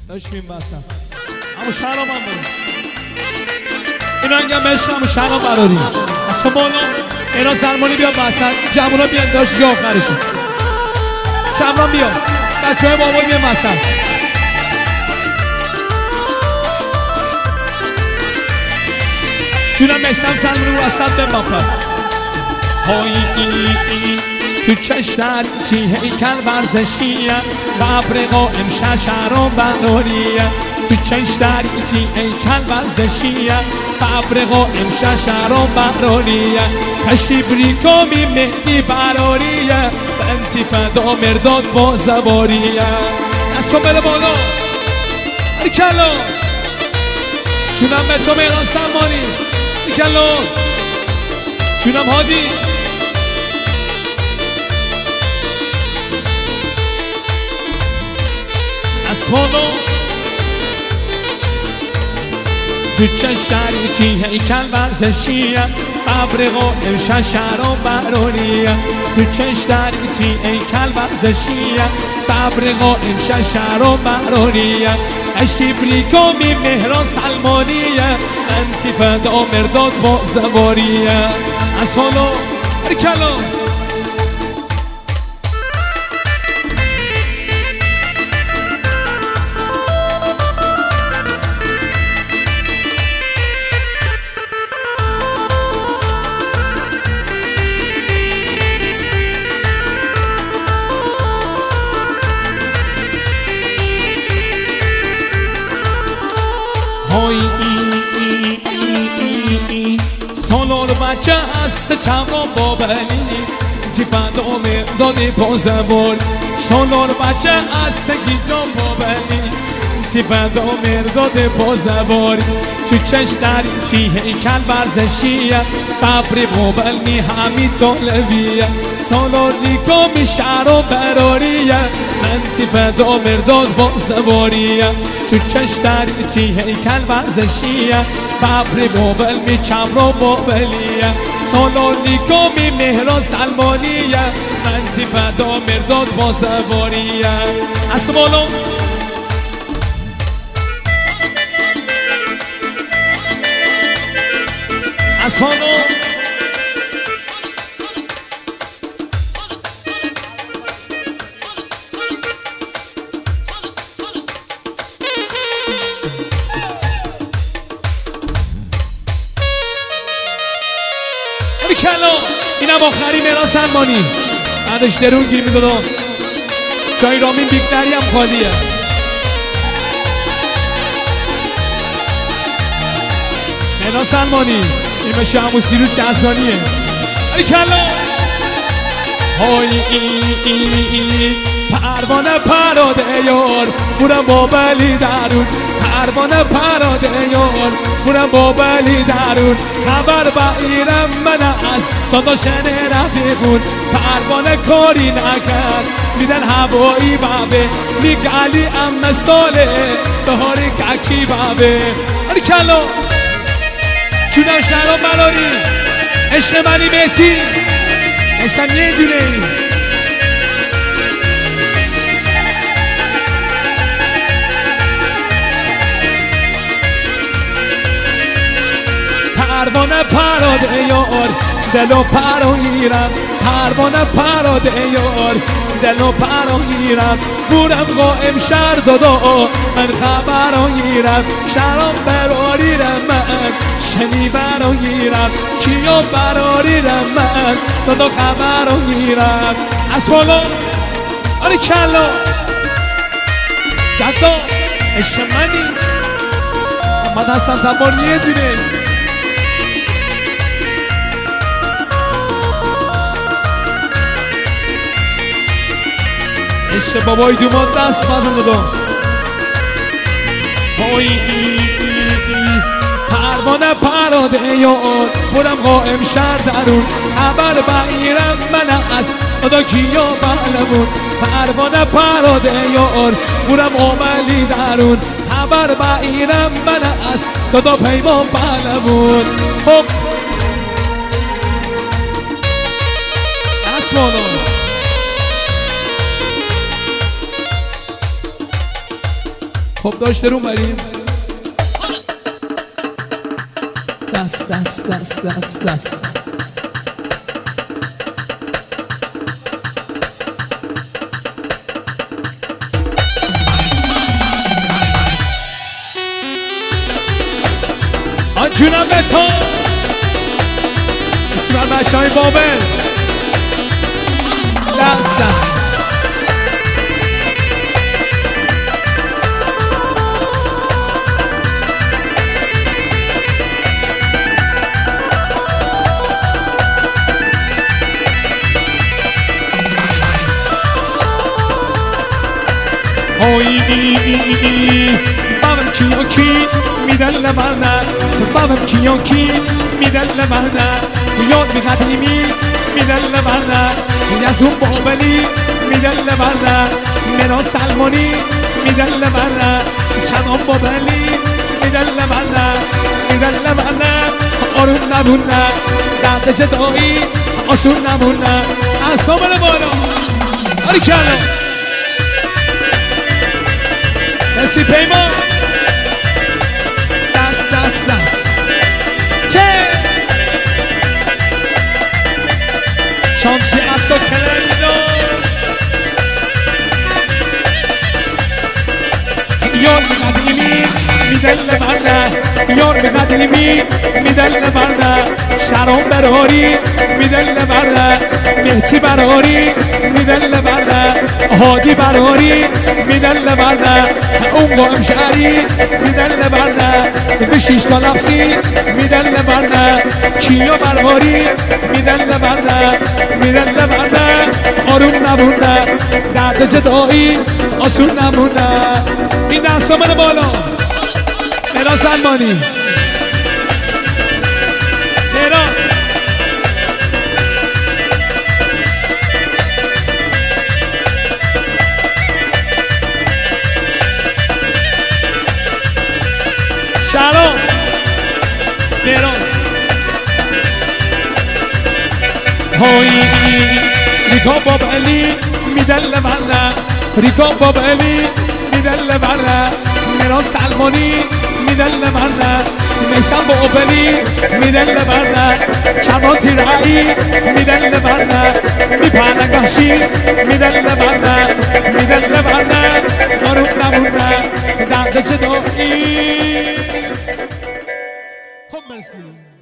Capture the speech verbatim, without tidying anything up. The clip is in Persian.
داشت میبستم همون شهرام هم بریم اینا انگه بشن همون شهرام براری اصلا بالا اینا سلمانی بیا بستن جمعونا بیان داشت یا آخرشون شهرام بیا بچه های بابای بیان بستن جونم بستم سلمانی رو اصلا به باپر های تو چشتر چی هیکل ورزشیه قبر قائم شهرام برانیه تو چشتر چی هیکل ورزشیه قبر قائم شهرام برانیه کشتی بریکامی مهدی براریه بنتی فدا مرداد با زواریه دستو بله بالا کلا چونم به تو میران سلمانی کلا چونم هادی اسمانو تو چشتری چی هیکل ورزشیه قبر قائم شهرام برانیه تو چشتری چی هیکل ورزشیه قبر قائم شهرام برانیه اشی بریکامی مهران سلمانیه انتی فدا مرداد با زواریه اسمانو کلا سالار بچه هست چمران بابلی تی فدا مرداد با زوار سالار بچه هست گیجان بابلی تی فدا مرداد با زوار تو چشتر چی هیکل ورزشیه قبر بابلی همی طالبیه سالار نیکامی شهرام براریه انتی فدا مرداد با زواریه تو چشتر چی هیکل ورزشیه قبر بابلی چمران بابلیه سالار نیکامی مهران سلمانیه انتی فدا مرداد با زواریه اصلا بالا اسمانو کلا اینم آخری مهران سلمانی بعدش درون گیر میدادم جای رامین بیگنری هم خالیه مهران سلمانی این میشه همون سیروس که اصلانیه علی کلا های پروانه پراده یار بورم بابلی درون پروانه پراده یار بورم بابلی درون خبر بایرم من از داداشن رفیقون پروانه کاری نکرد میدن هوایی بابه میگه علی ام ساله بهاری ککی بابه علی کلا چونم شهرام براری عشق منی بیتی اصلا یه دونه ای پروانه پراده یار دلو پراگیرم پروانه پراده یار دلو پراگیرم بورم قائم شهر دادا من خبراگیرم شهرام براریرم من شنی براگیرم کیا براریرم من دادا خبراگیرم از بالا آره کلا جدا عشق منی محمد حسن تبار یه دونه عشق بابای دومان دست بازم دادم های پروانه پراده یار برم قائم شهر درون خبر بایرم من از خدا کیا بلمون پروانه پراده یار برم عملی درون خبر بایرم من از خدا پیمان بلمون خب اسمانو خب داشته رو بریم دست دست دست دست دست آنچونم به تو اسم بچه های بابل دست دست بابم کیو کی میدن لبرنه بابم کیو کی میدن لبرنه یاد می قدیمی میدن لبرنه یزون بابلی میدن لبرنه مرا سلمانی میدن لبرنه چنان بابلی میدن لبرنه میدن لبرنه آروم نبونه درد جدایی آسون نبونه اعصاب بالا آری کلا دستی پیمان دست دست دست که چانسی افتا کلینا یار قدیمی میدن لبرنه یار قدیمی میدن لبرنه شرام براری میدن لبرنه مهتی براری میدن لبرنه هادی براری میدن لبرنه اون قائم شهری میدن لبرنه به شیش تا نفسی میدن لبرنه کیا براری میدن لبرنه میدن لبرنه آروم نبونه درد جدایی آسون نبونه این دست ها من بالا مرا سلمانی مرا شرام مرا هایی ریکا بابلی میدن لبرنه ریکا بابلی میدن لبرنه مرا سلمانی میدن لبرنه میسم بابلی میدن لبرنه چمان تیرایی میدن لبرنه میپرنگاشی میدن لبرنه میدن لبرنه آروم نبونه درد جدایی خب مرسی